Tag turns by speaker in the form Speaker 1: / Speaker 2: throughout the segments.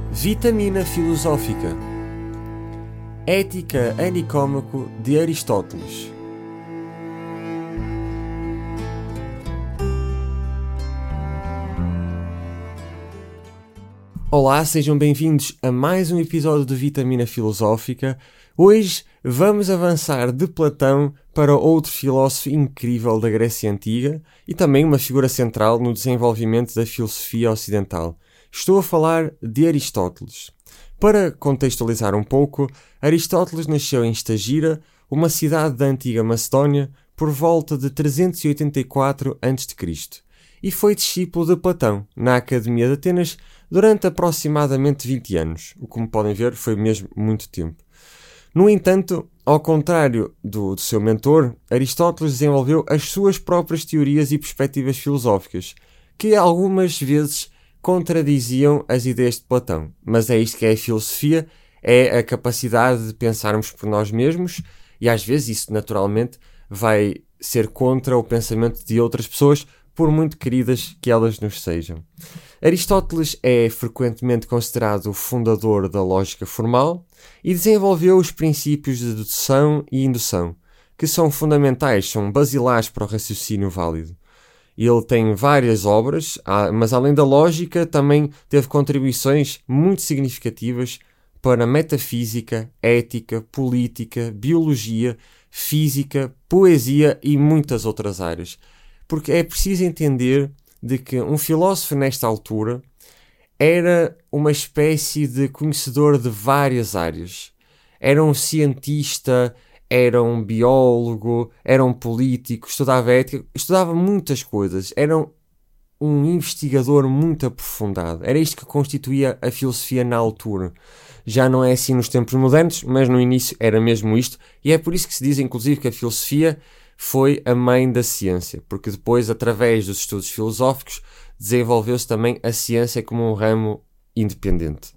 Speaker 1: Vitamina filosófica. Ética a Nicômaco de Aristóteles. Olá, sejam bem-vindos a mais um episódio de Vitamina Filosófica. Hoje vamos avançar de Platão para outro filósofo incrível da Grécia Antiga e também uma figura central no desenvolvimento da filosofia ocidental. Estou a falar de Aristóteles. Para contextualizar um pouco, Aristóteles nasceu em Stagira, uma cidade da antiga Macedónia, por volta de 384 a.C. e foi discípulo de Platão na Academia de Atenas durante aproximadamente 20 anos. O que, como podem ver, foi mesmo muito tempo. No entanto, ao contrário do seu mentor, Aristóteles desenvolveu as suas próprias teorias e perspectivas filosóficas, que algumas vezes contradiziam as ideias de Platão. Mas é isto que é a filosofia, é a capacidade de pensarmos por nós mesmos, e às vezes isso naturalmente vai ser contra o pensamento de outras pessoas, por muito queridas que elas nos sejam. Aristóteles é frequentemente considerado o fundador da lógica formal e desenvolveu os princípios de dedução e indução, que são fundamentais, são basilares para o raciocínio válido. Ele tem várias obras, mas além da lógica também teve contribuições muito significativas para metafísica, ética, política, biologia, física, poesia e muitas outras áreas. Porque é preciso entender de que um filósofo nesta altura era uma espécie de conhecedor de várias áreas. Era um cientista, era um biólogo, era um político, estudava ética, estudava muitas coisas. Era um investigador muito aprofundado. Era isto que constituía a filosofia na altura. Já não é assim nos tempos modernos, mas no início era mesmo isto. E é por isso que se diz, inclusive, que a filosofia foi a mãe da ciência, porque depois, através dos estudos filosóficos, desenvolveu-se também a ciência como um ramo independente.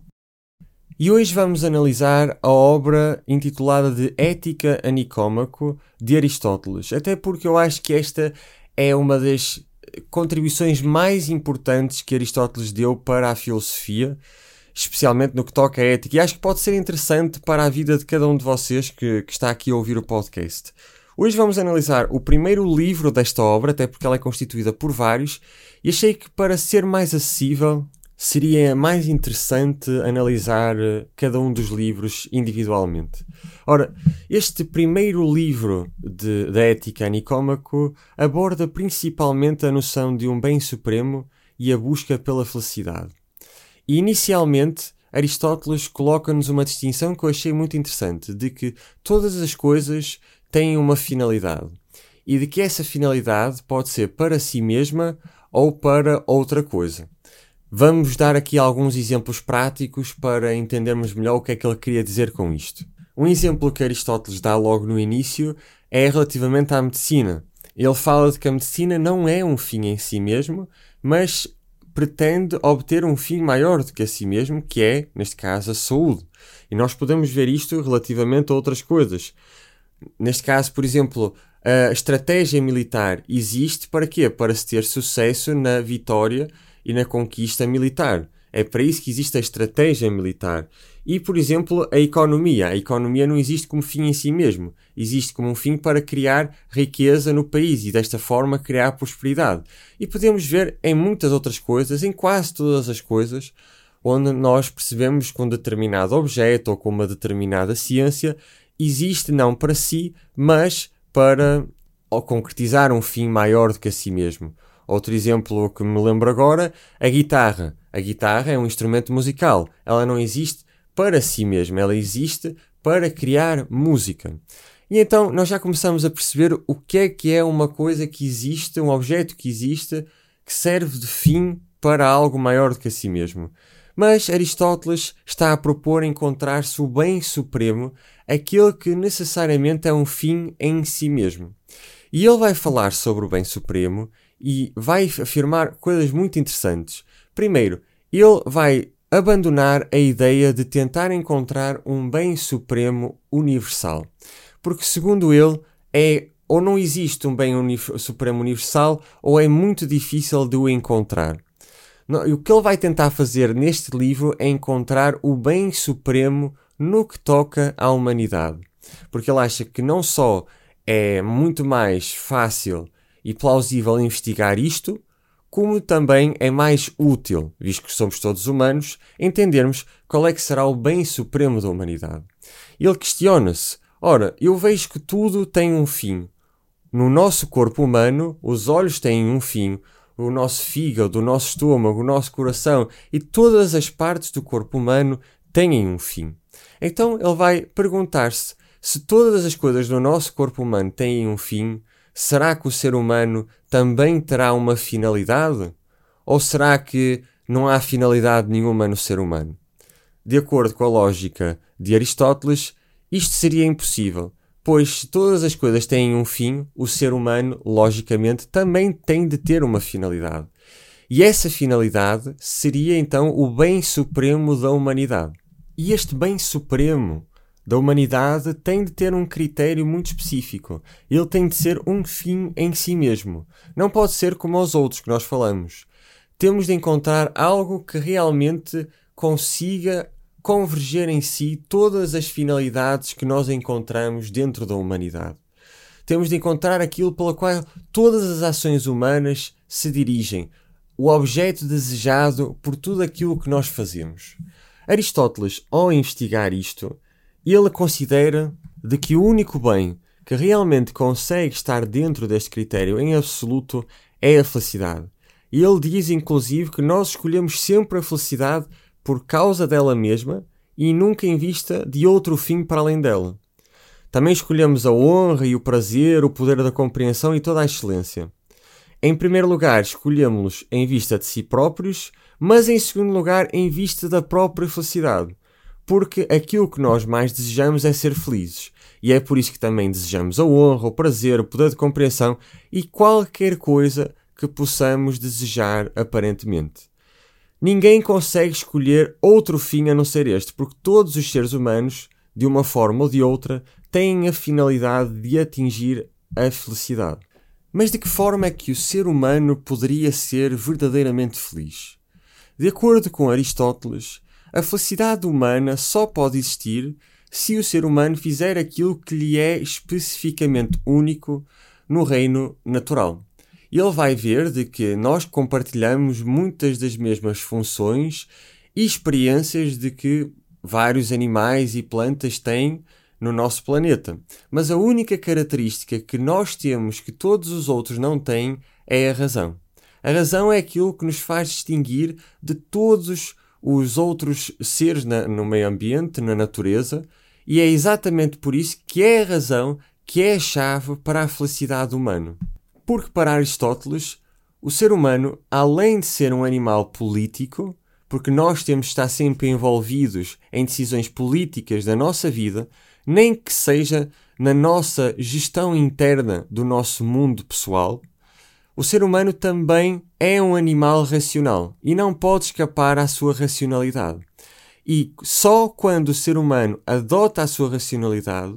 Speaker 1: E hoje vamos analisar a obra intitulada de Ética a Nicômaco, de Aristóteles, até porque eu acho que esta é uma das contribuições mais importantes que Aristóteles deu para a filosofia, especialmente no que toca à ética, e acho que pode ser interessante para a vida de cada um de vocês que está aqui a ouvir o podcast. Hoje vamos analisar o primeiro livro desta obra, até porque ela é constituída por vários, e achei que para ser mais acessível seria mais interessante analisar cada um dos livros individualmente. Ora, este primeiro livro da Ética a Nicômaco aborda principalmente a noção de um bem supremo e a busca pela felicidade. E inicialmente, Aristóteles coloca-nos uma distinção que eu achei muito interessante, de que todas as coisas têm uma finalidade e de que essa finalidade pode ser para si mesma ou para outra coisa. Vamos dar aqui alguns exemplos práticos para entendermos melhor o que é que ele queria dizer com isto. Um exemplo que Aristóteles dá logo no início é relativamente à medicina. Ele fala de que a medicina não é um fim em si mesmo, mas pretende obter um fim maior do que a si mesmo, que é, neste caso, a saúde. E nós podemos ver isto relativamente a outras coisas. Neste caso, por exemplo, a estratégia militar existe para quê? Para se ter sucesso na vitória e na conquista militar. É para isso que existe a estratégia militar. E, por exemplo, a economia. A economia não existe como fim em si mesmo. Existe como um fim para criar riqueza no país e, desta forma, criar prosperidade. E podemos ver em muitas outras coisas, em quase todas as coisas, onde nós percebemos que um determinado objeto ou com uma determinada ciência existe não para si, mas para concretizar um fim maior do que a si mesmo. Outro exemplo que me lembro agora, a guitarra. A guitarra é um instrumento musical. Ela não existe para si mesma, ela existe para criar música. E então nós já começamos a perceber o que é uma coisa que existe, um objeto que existe, que serve de fim para algo maior do que a si mesmo. Mas Aristóteles está a propor encontrar-se o bem supremo, aquele que necessariamente é um fim em si mesmo. E ele vai falar sobre o bem supremo e vai afirmar coisas muito interessantes. Primeiro, ele vai abandonar a ideia de tentar encontrar um bem supremo universal. Porque, segundo ele, ou não existe um bem supremo universal, ou é muito difícil de o encontrar. E o que ele vai tentar fazer neste livro é encontrar o bem supremo no que toca à humanidade. Porque ele acha que não só é muito mais fácil e plausível investigar isto, como também é mais útil, visto que somos todos humanos, entendermos qual é que será o bem supremo da humanidade. Ele questiona-se: ora, eu vejo que tudo tem um fim. No nosso corpo humano, os olhos têm um fim, o nosso fígado, o nosso estômago, o nosso coração e todas as partes do corpo humano têm um fim. Então ele vai perguntar-se: se todas as coisas do nosso corpo humano têm um fim, será que o ser humano também terá uma finalidade? Ou será que não há finalidade nenhuma no ser humano? De acordo com a lógica de Aristóteles, isto seria impossível, pois se todas as coisas têm um fim, o ser humano, logicamente, também tem de ter uma finalidade. E essa finalidade seria então o bem supremo da humanidade. E este bem supremo da humanidade tem de ter um critério muito específico. Ele tem de ser um fim em si mesmo. Não pode ser como os outros que nós falamos. Temos de encontrar algo que realmente consiga converger em si todas as finalidades que nós encontramos dentro da humanidade. Temos de encontrar aquilo pelo qual todas as ações humanas se dirigem, o objeto desejado por tudo aquilo que nós fazemos. Aristóteles, ao investigar isto, ele considera de que o único bem que realmente consegue estar dentro deste critério em absoluto é a felicidade. E ele diz, inclusive, que nós escolhemos sempre a felicidade por causa dela mesma e nunca em vista de outro fim para além dela. Também escolhemos a honra e o prazer, o poder da compreensão e toda a excelência. Em primeiro lugar, escolhemos-los em vista de si próprios, mas em segundo lugar, em vista da própria felicidade. Porque aquilo que nós mais desejamos é ser felizes. E é por isso que também desejamos a honra, o prazer, o poder de compreensão e qualquer coisa que possamos desejar aparentemente. Ninguém consegue escolher outro fim a não ser este, porque todos os seres humanos, de uma forma ou de outra, têm a finalidade de atingir a felicidade. Mas de que forma é que o ser humano poderia ser verdadeiramente feliz? De acordo com Aristóteles, a felicidade humana só pode existir se o ser humano fizer aquilo que lhe é especificamente único no reino natural. Ele vai ver de que nós compartilhamos muitas das mesmas funções e experiências de que vários animais e plantas têm no nosso planeta. Mas a única característica que nós temos que todos os outros não têm é a razão. A razão é aquilo que nos faz distinguir de todos os outros seres no meio ambiente, na natureza, e é exatamente por isso que é a razão que é a chave para a felicidade humana. Porque para Aristóteles, o ser humano, além de ser um animal político, porque nós temos de estar sempre envolvidos em decisões políticas da nossa vida, nem que seja na nossa gestão interna do nosso mundo pessoal, o ser humano também é um animal racional e não pode escapar à sua racionalidade. E só quando o ser humano adota a sua racionalidade,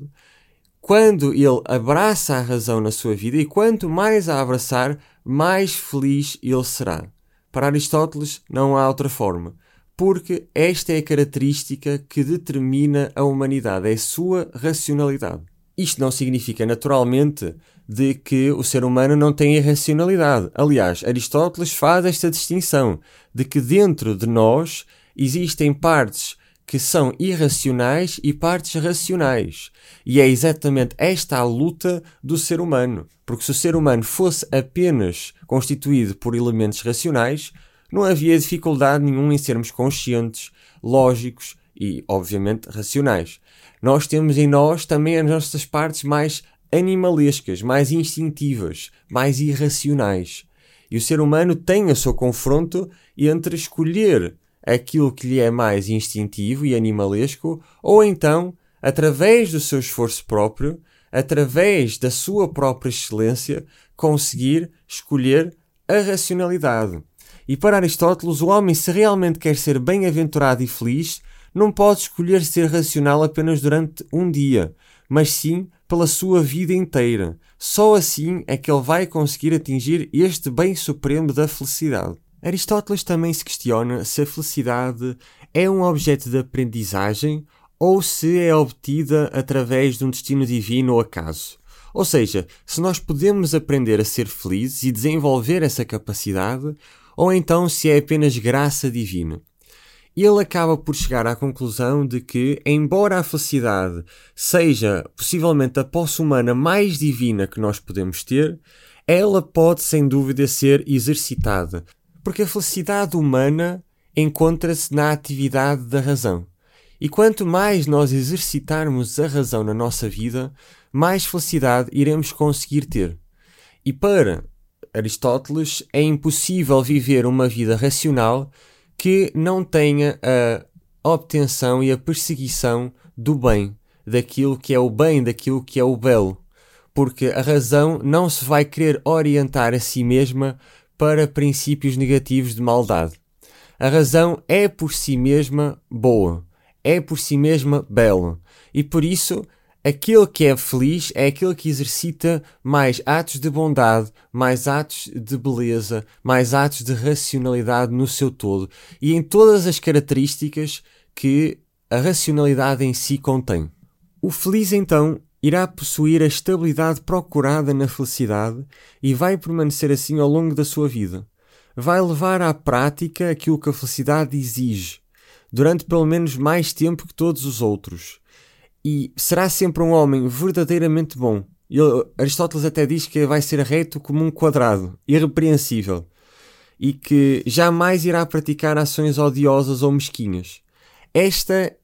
Speaker 1: quando ele abraça a razão na sua vida, e quanto mais a abraçar, mais feliz ele será. Para Aristóteles não há outra forma, porque esta é a característica que determina a humanidade, é a sua racionalidade. Isto não significa, naturalmente, de que o ser humano não tem irracionalidade. Aliás, Aristóteles faz esta distinção de que dentro de nós existem partes que são irracionais e partes racionais. E é exatamente esta a luta do ser humano. Porque se o ser humano fosse apenas constituído por elementos racionais, não havia dificuldade nenhuma em sermos conscientes, lógicos e, obviamente, racionais. Nós temos em nós também as nossas partes mais animalescas, mais instintivas, mais irracionais. E o ser humano tem o seu confronto entre escolher aquilo que lhe é mais instintivo e animalesco, ou então, através do seu esforço próprio, através da sua própria excelência, conseguir escolher a racionalidade. E para Aristóteles, o homem, se realmente quer ser bem-aventurado e feliz, não pode escolher ser racional apenas durante um dia, mas sim pela sua vida inteira. Só assim é que ele vai conseguir atingir este bem supremo da felicidade. Aristóteles também se questiona se a felicidade é um objeto de aprendizagem ou se é obtida através de um destino divino ou acaso. Ou seja, se nós podemos aprender a ser felizes e desenvolver essa capacidade, ou então se é apenas graça divina. Ele acaba por chegar à conclusão de que, embora a felicidade seja possivelmente a posse humana mais divina que nós podemos ter, ela pode sem dúvida ser exercitada, porque a felicidade humana encontra-se na atividade da razão. E quanto mais nós exercitarmos a razão na nossa vida, mais felicidade iremos conseguir ter. E para Aristóteles é impossível viver uma vida racional que não tenha a obtenção e a perseguição do bem, daquilo que é o bem, daquilo que é o belo. Porque a razão não se vai querer orientar a si mesma para princípios negativos de maldade. A razão é por si mesma boa, é por si mesma bela. E por isso, aquele que é feliz é aquele que exercita mais atos de bondade, mais atos de beleza, mais atos de racionalidade no seu todo e em todas as características que a racionalidade em si contém. O feliz, então, irá possuir a estabilidade procurada na felicidade e vai permanecer assim ao longo da sua vida. Vai levar à prática aquilo que a felicidade exige, durante pelo menos mais tempo que todos os outros. E será sempre um homem verdadeiramente bom. Aristóteles até diz que vai ser reto como um quadrado, irrepreensível, e que jamais irá praticar ações odiosas ou mesquinhas. Esta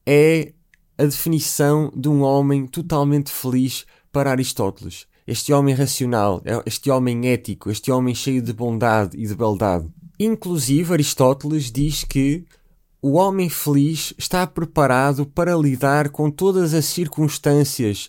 Speaker 1: é a definição de um homem totalmente feliz para Aristóteles. Este homem racional, este homem ético, este homem cheio de bondade e de beldade. Inclusive, Aristóteles diz que o homem feliz está preparado para lidar com todas as circunstâncias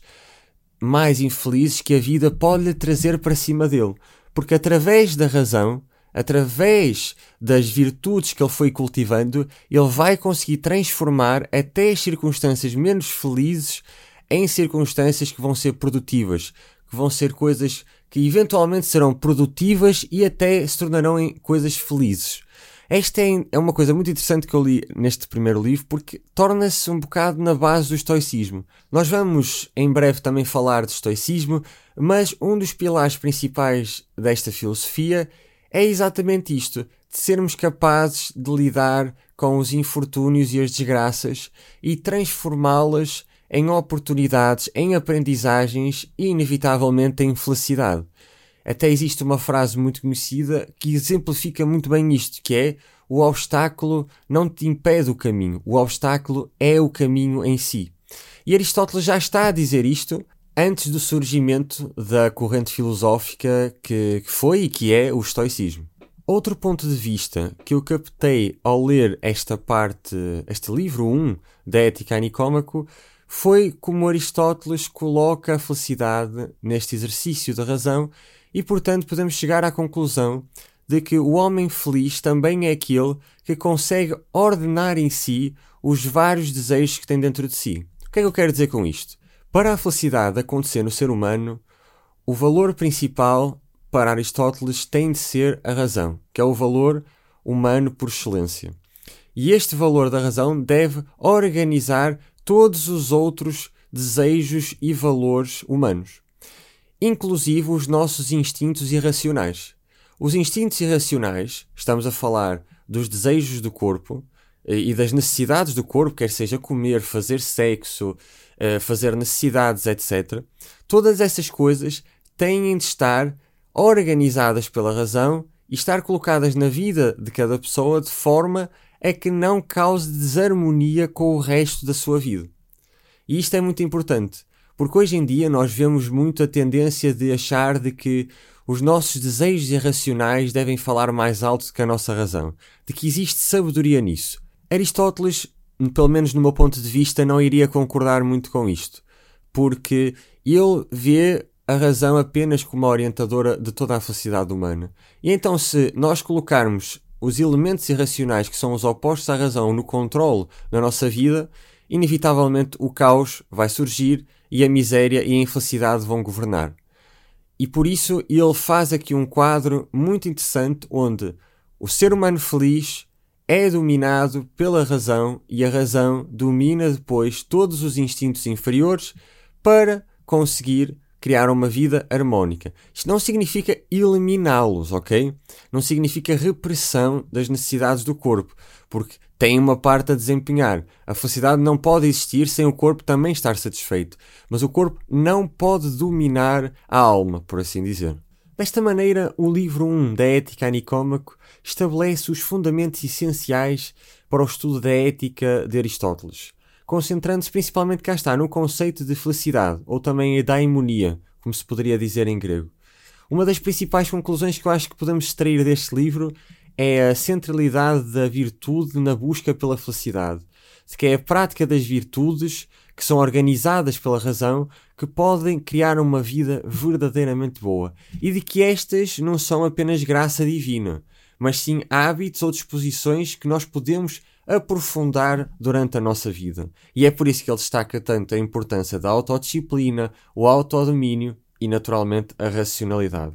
Speaker 1: mais infelizes que a vida pode lhe trazer para cima dele. Porque através da razão, através das virtudes que ele foi cultivando, ele vai conseguir transformar até as circunstâncias menos felizes em circunstâncias que vão ser produtivas, que vão ser coisas que eventualmente serão produtivas e até se tornarão em coisas felizes. Esta é uma coisa muito interessante que eu li neste primeiro livro, porque torna-se um bocado na base do estoicismo. Nós vamos em breve também falar de estoicismo, mas um dos pilares principais desta filosofia é exatamente isto, de sermos capazes de lidar com os infortúnios e as desgraças e transformá-las em oportunidades, em aprendizagens e, inevitavelmente, em felicidade. Até existe uma frase muito conhecida que exemplifica muito bem isto, que é: o obstáculo não te impede o caminho, o obstáculo é o caminho em si. E Aristóteles já está a dizer isto antes do surgimento da corrente filosófica que foi e que é o estoicismo. Outro ponto de vista que eu captei ao ler esta parte, este livro 1 da Ética a Nicômaco, foi como Aristóteles coloca a felicidade neste exercício da razão e, portanto, podemos chegar à conclusão de que o homem feliz também é aquele que consegue ordenar em si os vários desejos que tem dentro de si. O que é que eu quero dizer com isto? Para a felicidade acontecer no ser humano, o valor principal para Aristóteles tem de ser a razão, que é o valor humano por excelência. E este valor da razão deve organizar todos os outros desejos e valores humanos, inclusive os nossos instintos irracionais. Os instintos irracionais, estamos a falar dos desejos do corpo e das necessidades do corpo, quer seja comer, fazer sexo, fazer necessidades, etc. Todas essas coisas têm de estar organizadas pela razão e estar colocadas na vida de cada pessoa de forma a que não cause desarmonia com o resto da sua vida. E isto é muito importante, porque hoje em dia nós vemos muito a tendência de achar de que os nossos desejos irracionais devem falar mais alto do que a nossa razão, de que existe sabedoria nisso. Aristóteles, pelo menos no meu ponto de vista, não iria concordar muito com isto, porque ele vê a razão apenas como a orientadora de toda a felicidade humana. E então, se nós colocarmos os elementos irracionais que são os opostos à razão no controle da nossa vida, inevitavelmente o caos vai surgir e a miséria e a infelicidade vão governar. E por isso ele faz aqui um quadro muito interessante onde o ser humano feliz é dominado pela razão e a razão domina depois todos os instintos inferiores para conseguir criar uma vida harmónica. Isto não significa eliminá-los, ok? Não significa repressão das necessidades do corpo, porque tem uma parte a desempenhar. A felicidade não pode existir sem o corpo também estar satisfeito, mas o corpo não pode dominar a alma, por assim dizer. Desta maneira, o livro 1 da Ética a Nicômaco estabelece os fundamentos essenciais para o estudo da ética de Aristóteles, concentrando-se principalmente, cá está, no conceito de felicidade, ou também a daimonia, como se poderia dizer em grego. Uma das principais conclusões que eu acho que podemos extrair deste livro é a centralidade da virtude na busca pela felicidade, de que é a prática das virtudes que são organizadas pela razão que podem criar uma vida verdadeiramente boa, e de que estas não são apenas graça divina, mas sim hábitos ou disposições que nós podemos aprofundar durante a nossa vida. E é por isso que ele destaca tanto a importância da autodisciplina, o autodomínio e, naturalmente, a racionalidade.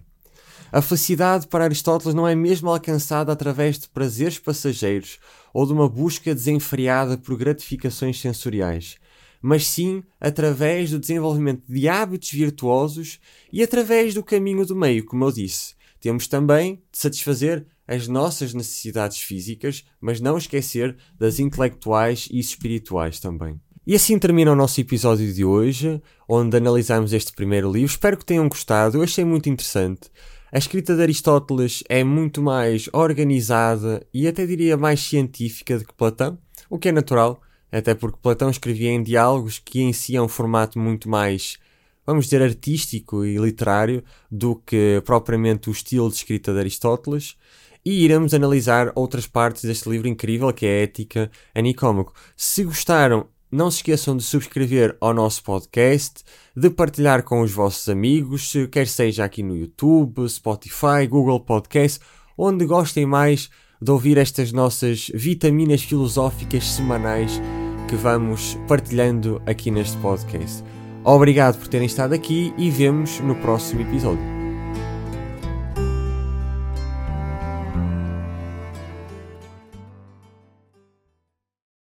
Speaker 1: A felicidade para Aristóteles não é mesmo alcançada através de prazeres passageiros ou de uma busca desenfreada por gratificações sensoriais, mas sim através do desenvolvimento de hábitos virtuosos e através do caminho do meio, como eu disse. Temos também de satisfazer as nossas necessidades físicas, mas não esquecer das intelectuais e espirituais também. E assim termina o nosso episódio de hoje, onde analisamos este primeiro livro. Espero que tenham gostado, eu achei muito interessante. A escrita de Aristóteles é muito mais organizada e até diria mais científica do que Platão, o que é natural, até porque Platão escrevia em diálogos que em si é um formato muito mais, vamos dizer, artístico e literário do que propriamente o estilo de escrita de Aristóteles. E iremos analisar outras partes deste livro incrível que é a Ética a Nicômaco. Se gostaram, não se esqueçam de subscrever ao nosso podcast, de partilhar com os vossos amigos, quer seja aqui no YouTube, Spotify, Google Podcast, onde gostem mais de ouvir estas nossas vitaminas filosóficas semanais que vamos partilhando aqui neste podcast. Obrigado por terem estado aqui e vemo-nos no próximo episódio.